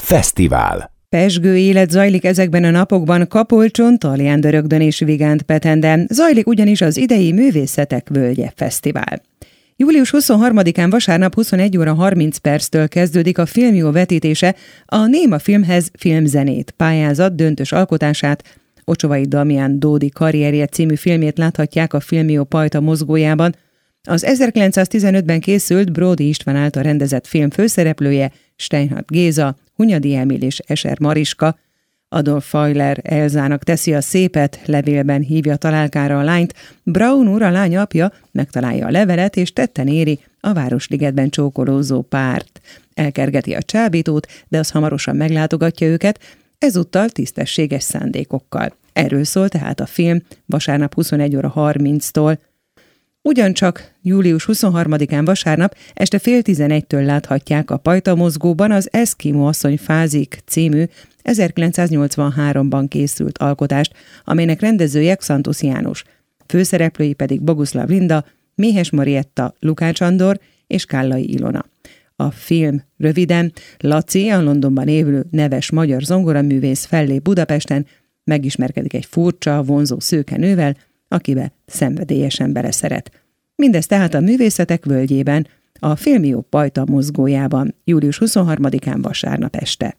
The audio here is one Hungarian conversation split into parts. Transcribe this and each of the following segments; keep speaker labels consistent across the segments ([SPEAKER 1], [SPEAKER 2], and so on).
[SPEAKER 1] Fesztivál.
[SPEAKER 2] Pezsgő élet zajlik ezekben a napokban Kapolcson, Taljándörögdön és Vigántpetenden. Zajlik ugyanis az idei Művészetek Völgye Fesztivál. Július 23-án vasárnap 21 óra 30 perctől kezdődik a Filmjó vetítése, a Néma Filmhez filmzenét pályázat döntős alkotását, Ocsovai Damián Dódi karrierje című filmjét láthatják a Filmjó Pajta mozgójában. Az 1915-ben készült Bródi István által rendezett film főszereplője Steinhardt Géza, Hunyadi Emil és Eser Mariska. Adolf Feuler Elzának teszi a szépet, levélben hívja találkára a lányt, Braun úr, a lány apja, megtalálja a levelet és tetten éri a Városligetben csókolózó párt. Elkergeti a csábítót, de az hamarosan meglátogatja őket, ezúttal tisztességes szándékokkal. Erről szól tehát a film vasárnap 21 óra 30-tól. Ugyancsak július 23-án vasárnap este fél 11-től láthatják a Pajta mozgóban az Eszkimó asszony fázik című 1983-ban készült alkotást, amelynek rendezője Xantusz János. Főszereplői pedig Boguszlav Linda, Méhes Marietta, Lukács Andor és Kállai Ilona. A film röviden Laci, a Londonban élő neves magyar zongoraművész fellép Budapesten, megismerkedik egy furcsa, vonzó szőke nővel, akibe szenvedélyesen beleszeret. Mindez tehát a Művészetek Völgyében, a Filmjó Pajta mozgójában, július 23-án vasárnap este.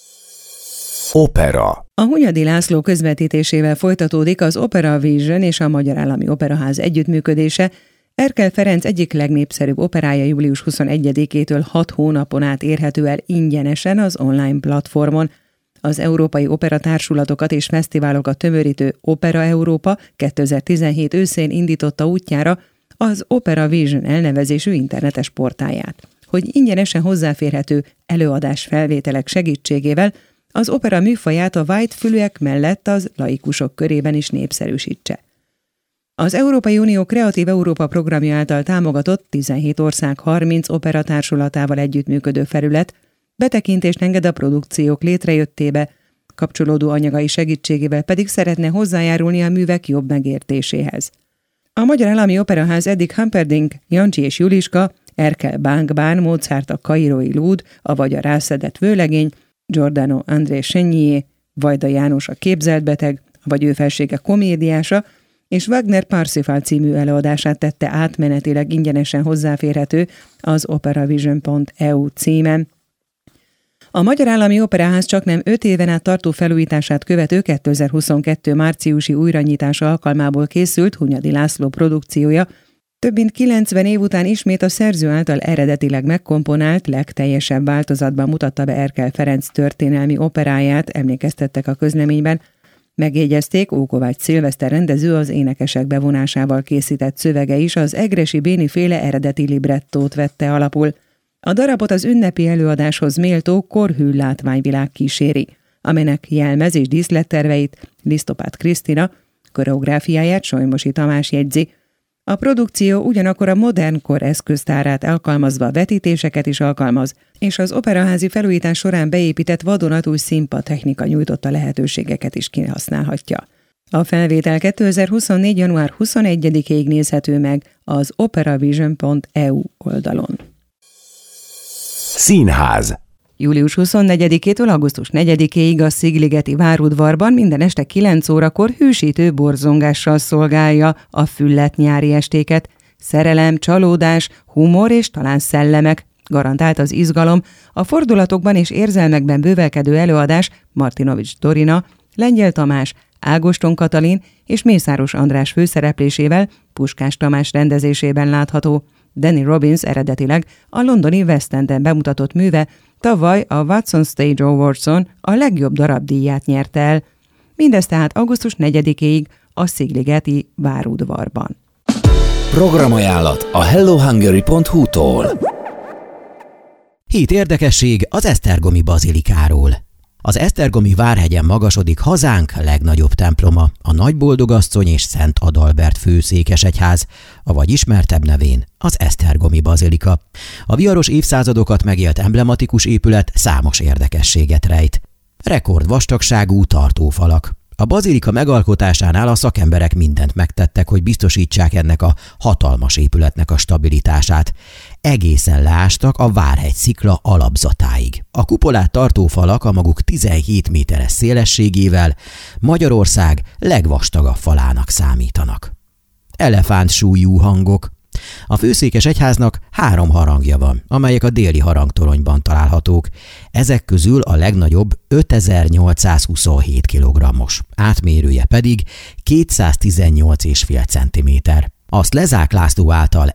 [SPEAKER 1] Opera.
[SPEAKER 2] A Hunyadi László közvetítésével folytatódik az Opera Vision és a Magyar Állami Operaház együttműködése. Erkel Ferenc egyik legnépszerűbb operája július 21-től 6 hónapon át érhető el ingyenesen az online platformon. Az európai operatársulatokat és fesztiválokat tömörítő Opera Európa 2017 őszén indította útjára az Opera Vision elnevezésű internetes portáját, hogy ingyenesen hozzáférhető előadásfelvételek segítségével az opera műfaját a vájtfülűek mellett az laikusok körében is népszerűsítse. Az Európai Unió Kreatív Európa programja által támogatott 17 ország 30 operatársulatával együttműködő felület betekintést enged a produkciók létrejöttébe, kapcsolódó anyagai segítségével pedig szeretne hozzájárulni a művek jobb megértéséhez. A Magyar Állami Operaház eddig Humperdinck, Jancsi és Juliska, Erkel Bánkbán, Mozart a Kairói Lúd, avagy a Rászedett vőlegény, Giordano André Chenier, Vajda János a Képzelt beteg, vagy ő felsége komédiása, és Wagner Parsifal című előadását tette átmenetileg ingyenesen hozzáférhető az operavision.eu címen. A Magyar Állami Operaház csaknem 5 éven át tartó felújítását követő 2022 márciusi újranyitása alkalmából készült Hunyadi László produkciója, több mint 90 év után ismét a szerző által eredetileg megkomponált, legteljesebb változatban mutatta be Erkel Ferenc történelmi operáját, emlékeztettek a közleményben. Megjegyezték, Ókovács Szilveszter rendező az énekesek bevonásával készített szövege is az Egressy Béni féle eredeti librettót vette alapul. A darabot az ünnepi előadáshoz méltó korhű látványvilág kíséri, amelynek jelmez és díszletterveit Lisztopád Krisztina, koreográfiáját Solymosi Tamás jegyzi. A produkció ugyanakkor a modern kor eszköztárát alkalmazva vetítéseket is alkalmaz, és az operaházi felújítás során beépített vadonatúj színpadtechnika nyújtotta lehetőségeket is kihasználhatja. A felvétel 2024. január 21-ig nézhető meg az operavision.eu oldalon.
[SPEAKER 1] Színház.
[SPEAKER 2] Július 24-től augusztus 4-ig a Szigligeti várudvarban minden este 9 órakor hűsítő borzongással szolgálja a Füllet nyári estéket. Szerelem, csalódás, humor és talán szellemek. Garantált az izgalom. A fordulatokban és érzelmekben bővelkedő előadás Martinovics Dorina, Lengyel Tamás, Ágoston Katalin és Mészáros András főszereplésével Puskás Tamás rendezésében látható. Danny Robbins eredetileg a londoni West Enden bemutatott műve tavaly a Watson Stage Awardson a legjobb darabdíját nyerte el. Mindez tehát augusztus 4-ig a Szigligeti várudvarban.
[SPEAKER 1] Programajánlat a hellohungary.hu-tól.
[SPEAKER 3] Hét érdekesség az esztergomi bazilikáról. Az esztergomi Várhegyen magasodik hazánk legnagyobb temploma, a Nagyboldogasszony és Szent Adalbert főszékesegyház, avagy ismertebb nevén az esztergomi bazilika. A viharos évszázadokat megélt emblematikus épület számos érdekességet rejt. Rekord vastagságú tartófalak, A bazilika megalkotásánál a szakemberek mindent megtettek, hogy biztosítsák ennek a hatalmas épületnek a stabilitását. Egészen leástak a Várhegy szikla alapzatáig. A kupolát tartó falak a maguk 17 méteres szélességével Magyarország legvastagabb falának számítanak. Elefántsúlyú hangok. A főszékes egyháznak 3 harangja van, amelyek a déli harangtoronyban találhatók. Ezek közül a legnagyobb 5827 kg-os, átmérője pedig 218,5 cm. Azt Lezák László által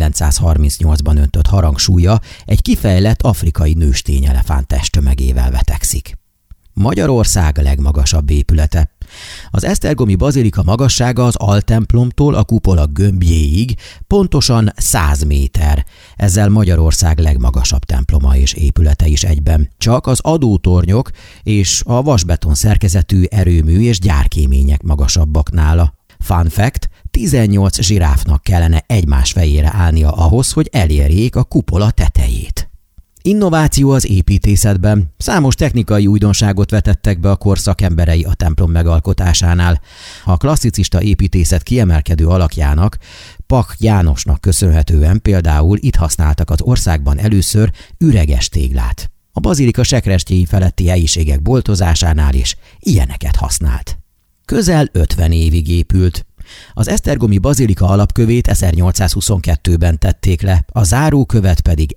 [SPEAKER 3] 1938-ban öntött harangsúlya egy kifejlett afrikai nőstény elefánt testtömegével vetekszik. Magyarország legmagasabb épülete. Az esztergomi bazilika magassága az altemplomtól a kupola gömbjéig pontosan 100 méter. Ezzel Magyarország legmagasabb temploma és épülete is egyben. Csak az adótornyok és a vasbeton szerkezetű erőmű és gyárkémények magasabbak nála. Fun fact, 18 zsiráfnak kellene egymás fejére állnia ahhoz, hogy elérjék a kupola tetejét. Innováció az építészetben. Számos technikai újdonságot vetettek be a kor szakemberei a templom megalkotásánál. A klasszicista építészet kiemelkedő alakjának, Pak Jánosnak köszönhetően például itt használtak az országban először üreges téglát. A bazilika sekrestjei feletti helyiségek boltozásánál is ilyeneket használt. Közel 50 évig épült. Az esztergomi bazilika alapkövét 1822-ben tették le, a zárókövet pedig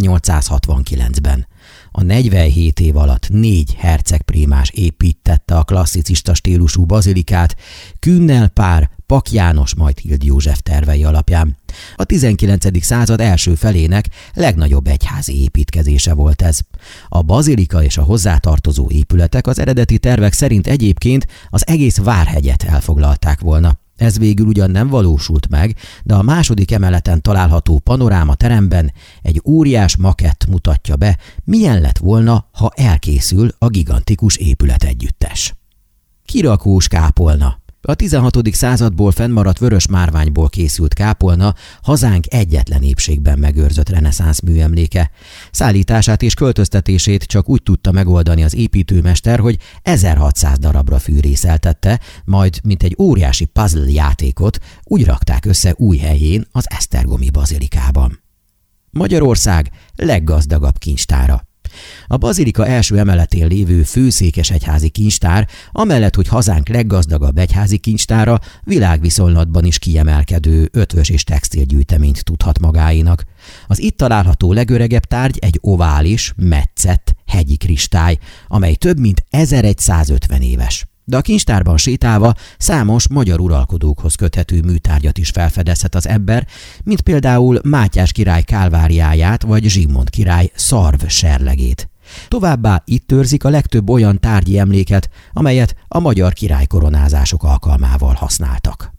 [SPEAKER 3] 1869-ben. A 47 év alatt 4 hercegprímás építette a klasszicista stílusú bazilikát, Künnel pár, Pak János majd Hild József tervei alapján. A 19. század első felének legnagyobb egyházi építkezése volt ez. A bazilika és a hozzátartozó épületek az eredeti tervek szerint egyébként az egész Várhegyet elfoglalták volna. Ez végül ugyan nem valósult meg, de a második emeleten található panoráma teremben egy óriás makett mutatja be, milyen lett volna, ha elkészül a gigantikus épületegyüttes. Kirakós kápolna. A 16. századból fennmaradt vörös márványból készült kápolna hazánk egyetlen épségben megőrzött reneszánsz műemléke. Szállítását és költöztetését csak úgy tudta megoldani az építőmester, hogy 1600 darabra fűrészeltette, majd mint egy óriási puzzle játékot úgy rakták össze új helyén az esztergomi bazilikában. Magyarország leggazdagabb kincstára. A bazilika első emeletén lévő főszékes egyházi kincstár, amellett, hogy hazánk leggazdagabb egyházi kincstára, világviszonylatban is kiemelkedő ötvös és textilgyűjteményt tudhat magáénak. Az itt található legöregebb tárgy egy ovális, metszett, hegyi kristály, amely több mint 1150 éves. De a kincstárban sétálva számos magyar uralkodókhoz köthető műtárgyat is felfedezhet az ember, mint például Mátyás király kálváriáját vagy Zsigmond király szarv serlegét. Továbbá itt őrzik a legtöbb olyan tárgyi emléket, amelyet a magyar királykoronázások alkalmával használtak.